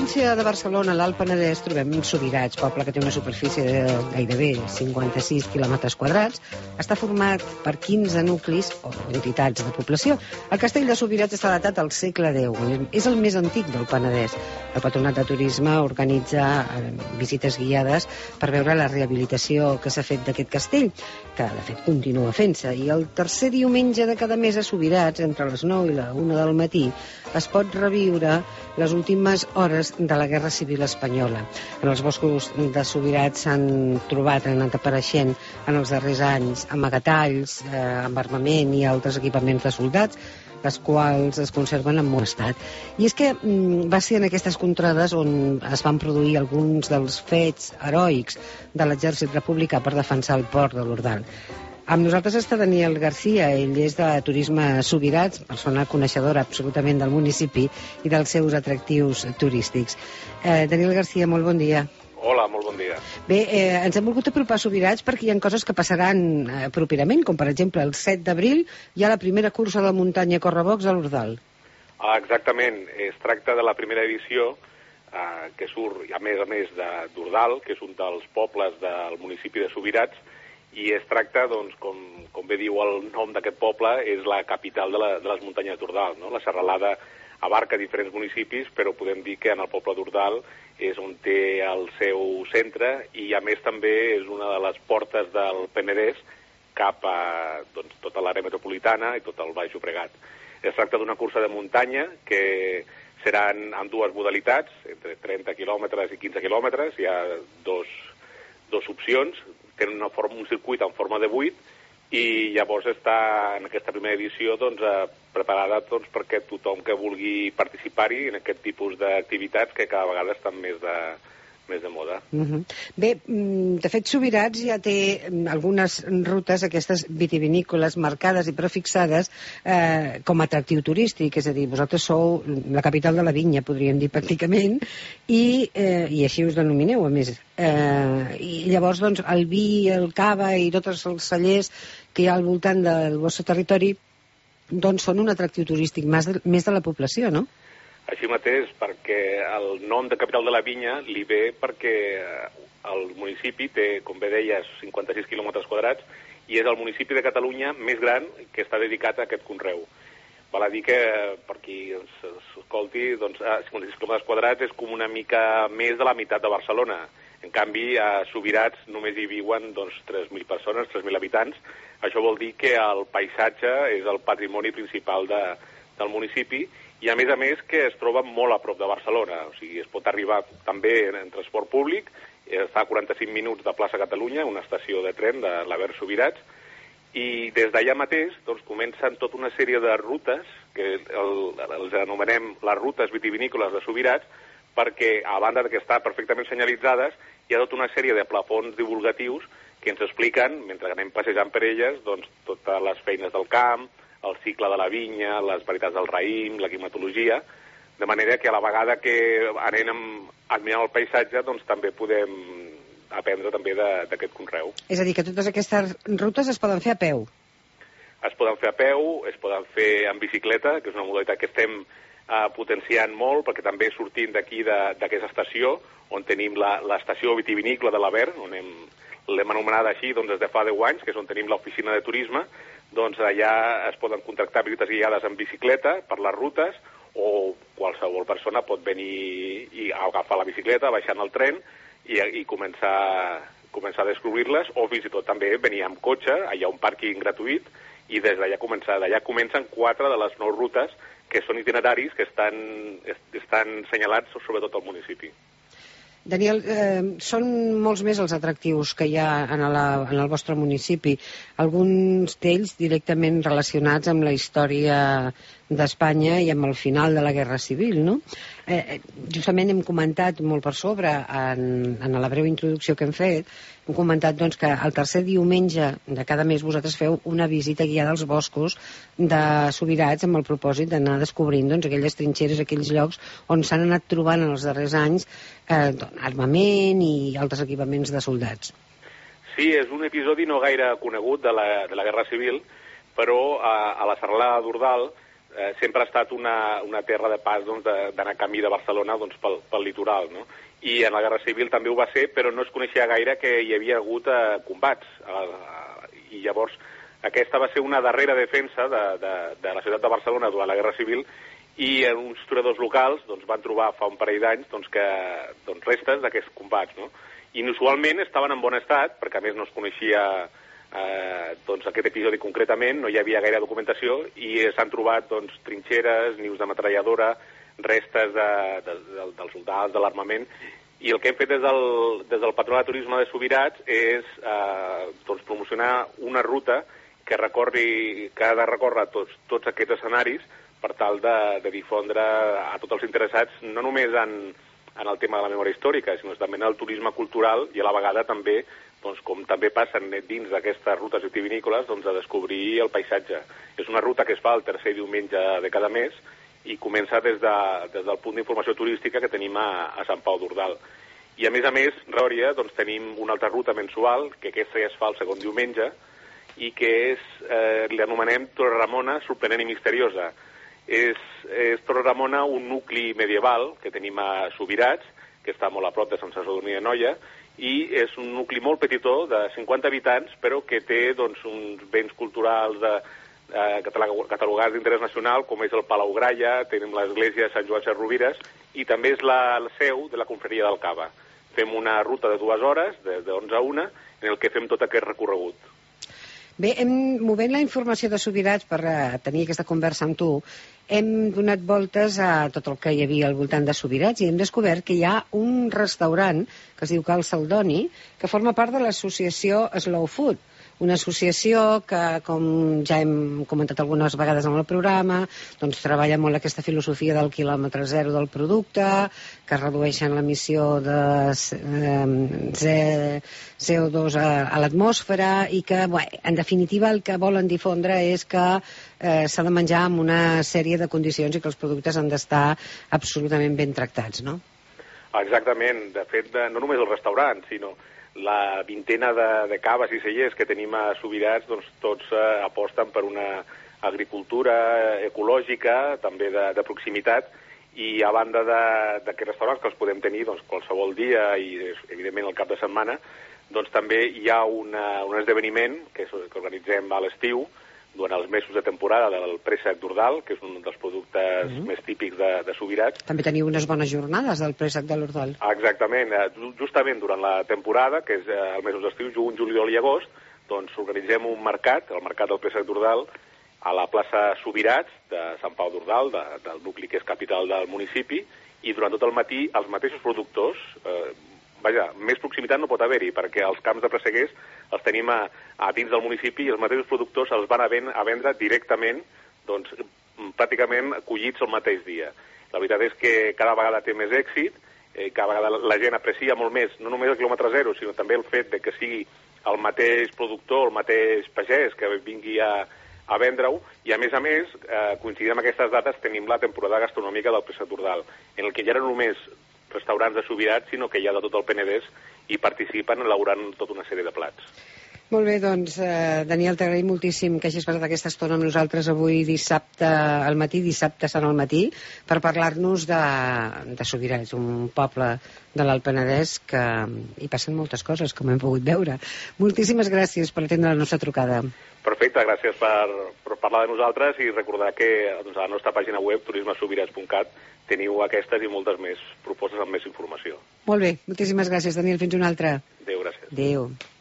província de Barcelona, a l'Alt Penedès, trobem Subirats, poble que té una superfície de gairebé 56 quilòmetres quadrats. Està format per 15 nuclis o entitats de població. El castell de Subirats està datat al segle X. És el més antic del Penedès. El Patronat de Turisme organitza visites guiades per veure la rehabilitació que s'ha fet d'aquest castell, que de fet continua fent-se. I el tercer diumenge de cada mes a Subirats, entre les 9 i la 1 del matí, es pot reviure les últimes hores de la Guerra Civil Espanyola. En els boscos de Subirats s'han trobat, han anat apareixent en els darrers anys amagatalls amb armament i altres equipaments de soldats, les quals es conserven en bon estat. I és que va ser en aquestes contrades on es van produir alguns dels fets heroics de l'exèrcit republicà per defensar el port de l'Ordal. Amb nosaltres està Daniel García, ell és de Turisme Subirats, persona coneixedora absolutament del municipi i dels seus atractius turístics. Daniel García, molt bon dia. Hola, molt bon dia. Bé, ens hem volgut apropar a Subirats perquè hi ha coses que passaran properament, com per exemple el 7 d'abril hi ha la primera cursa de muntanya Correbocs a l'Ordal. Exactament, es tracta de la primera edició que surt, a més d'Ordal, que és un dels pobles del municipi de Subirats, i es tracta, doncs, com bé diu el nom d'aquest poble, és la capital de les muntanyes d'Ordal, no? La serralada abarca diferents municipis, però podem dir que en el poble d'Ordal és on té el seu centre i, a més, també és una de les portes del Penedès cap a tota l'àrea metropolitana i tot el Baix Llobregat. Es tracta d'una cursa de muntanya que seran en dues modalitats, entre 30 quilòmetres i 15 quilòmetres. Hi ha dos opcions. Tenen un circuit en forma de 8 i llavors està en aquesta primera edició preparada perquè tothom que vulgui participar-hi en aquest tipus d'activitats que cada vegada estan més de moda. Bé, de fet Subirats ja té algunes rutes, aquestes vitivinícoles marcades i prefixades com a atractiu turístic, és a dir, vosaltres sou la capital de la vinya, podríem dir pràcticament, i així us denomineu, a més. I llavors, doncs, el vi, el cava i tots els cellers que hi ha al voltant del vostre territori, doncs són un atractiu turístic més de la població, no? Així mateix, perquè el nom de capital de la vinya li ve perquè el municipi té, com bé deies, 56 quilòmetres quadrats i és el municipi de Catalunya més gran que està dedicat a aquest conreu. Val a dir que, per qui s'escolti, 56 quilòmetres quadrats és com una mica més de la meitat de Barcelona. En canvi, a Subirats només hi viuen 3.000 persones, 3.000 habitants. Això vol dir que el paisatge és el patrimoni principal del municipi i, a més, que es troba molt a prop de Barcelona. O sigui, es pot arribar també en transport públic, està a 45 minuts de Plaça Catalunya, una estació de tren de l'Aver Subirats, i des d'allà mateix comencen tota una sèrie de rutes, que els anomenem les rutes vitivinícoles de Subirats, perquè, a banda que estan perfectament senyalitzades, hi ha tota una sèrie de plafons divulgatius que ens expliquen, mentre anem passejant per elles, totes les feines del camp, el cicle de la vinya, les varietats del raïm, la climatologia, de manera que a la vegada que anem admirant el paisatge, també podem aprendre també d'aquest conreu. És a dir, que totes aquestes rutes es poden fer a peu? Es poden fer a peu, es poden fer en bicicleta, que és una modalitat que estem potenciant molt, perquè també sortint d'aquí, d'aquesta estació, on tenim l'estació vitivinícola de l'Aver, on l'hem anomenada així des de fa 10 anys, que és on tenim l'oficina de turisme, allà es poden contractar visites guiades en bicicleta per les rutes, o qualsevol persona pot venir i agafar la bicicleta, baixar en el tren i començar a descobrir-les, o fins i tot també venir amb cotxe, allà hi ha un pàrquing gratuït, i des d'allà comencen 4 de les 9 rutes que són itineraris que estan senyalats sobretot al municipi. Daniel, són molts més els atractius que hi ha en el vostre municipi, alguns d'ells directament relacionats amb la història d'Espanya i amb el final de la Guerra Civil, no? Justament hem comentat molt per sobre, en la breu introducció que hem fet, hem comentat que el tercer diumenge de cada mes vosaltres feu una visita guiada als boscos de Subirats amb el propòsit d'anar descobrint aquelles trinxeres, aquells llocs on s'han anat trobant en els darrers anys armament i altres equipaments de soldats. Sí, és un episodi no gaire conegut de la Guerra Civil, però a la serralada d'Ordal sempre ha estat una terra de pas d'anar camí de Barcelona pel litoral, no? I en la Guerra Civil també ho va ser, però no es coneixia gaire que hi havia hagut combats. I llavors aquesta va ser una darrera defensa de la ciutat de Barcelona durant la Guerra Civil, i uns historiadors locals van trobar fa un parell d'anys restes d'aquests combats, no? Inusualment estaven en bon estat, perquè a més no es coneixia aquest episodi concretament, no hi havia gaire documentació, i s'han trobat trinxeres, nius de metralladora, restes dels soldats, de l'armament, i el que hem fet des del Patronat de Turisme de Subirats és promocionar una ruta que ha de recórrer tots aquests escenaris per tal de difondre a tots els interessats, no només en el tema de la memòria històrica, sinó també en el turisme cultural, i a la vegada també, com també passen dins d'aquestes rutes vitivinícoles, a descobrir el paisatge. És una ruta que es fa el tercer diumenge de cada mes i comença des del punt d'informació turística que tenim a Sant Pau d'Ordal. I a més, Ròria, tenim una altra ruta mensual, que aquesta ja es fa el segon diumenge, i que l'anomenem Torre Ramona sorprenent i misteriosa. És Torre Ramona un nucli medieval que tenim a Subirats, que està molt a prop de Sant Sadurní d'Anoia, i és un nucli molt petitó, de 50 habitants, però que té uns béns culturals catalogats d'interès nacional, com és el Palau Gralla, tenim l'església de Sant Joan de Rovires, i també és la seu de la confraria del Cava. Fem una ruta de 2 hores, de 11 a 1, en el que fem tot aquest recorregut. Bé, movent la informació de Subirats per tenir aquesta conversa amb tu, hem donat voltes a tot el que hi havia al voltant de Subirats i hem descobert que hi ha un restaurant que es diu Cal Saldoni, que forma part de l'associació Slow Food, una associació que, com ja hem comentat algunes vegades en el programa, treballa molt aquesta filosofia del quilòmetre zero del producte, que redueixen l'emissió de CO2 a l'atmosfera i que, en definitiva, el que volen difondre és que s'ha de menjar amb una sèrie de condicions i que els productes han d'estar absolutament ben tractats, no? Exactament. De fet, no només el restaurant, sinó la vintena de caves i cellers que tenim a Subirats, tots aposten per una agricultura ecològica, també de proximitat, i a banda d'aquests restaurants que els podem tenir qualsevol dia i, evidentment, al cap de setmana, també hi ha un esdeveniment que organitzem a l'estiu, durant els mesos de temporada, del préssec d'Ordal, que és un dels productes més típics de Subirats. També teniu unes bones jornades del préssec de l'Ordal. Exactament. Justament durant la temporada, que és els mesos d'estiu, juny, juliol i agost, organitzem un mercat, el mercat del préssec d'Ordal, a la plaça Subirats de Sant Pau d'Ordal, del nucli que és capital del municipi, i durant tot el matí els mateixos productors, més proximitat no pot haver-hi, perquè els camps de presseguers els tenim a dins del municipi i els mateixos productors els van a vendre directament, pràcticament collits el mateix dia. La veritat és que cada vegada té més èxit, cada vegada la gent aprecia molt més, no només el quilòmetre zero, sinó també el fet de que sigui el mateix productor, el mateix pagès que vingui a vendre-ho, i a més, coincidint amb aquestes dates, tenim la temporada gastronòmica del préssec d'Ordal, en el que ja no només restaurants de Subirats, sinó que hi ha de tot el Penedès i participen elaborant tota una sèrie de plats. Molt bé, Daniel, t'agraïm moltíssim que hagis passat aquesta estona amb nosaltres avui dissabte al matí, dissabte sant al matí, per parlar-nos de Subirats, un poble de l'Alt Penedès que hi passen moltes coses, com hem pogut veure. Moltíssimes gràcies per atendre la nostra trucada. Perfecte, gràcies per parlar de nosaltres i recordar que a la nostra pàgina web, turismesubirats.cat, teniu aquestes i moltes més propostes amb més informació. Molt bé, moltíssimes gràcies, Daniel. Fins una altra. Adéu, gràcies. Adéu.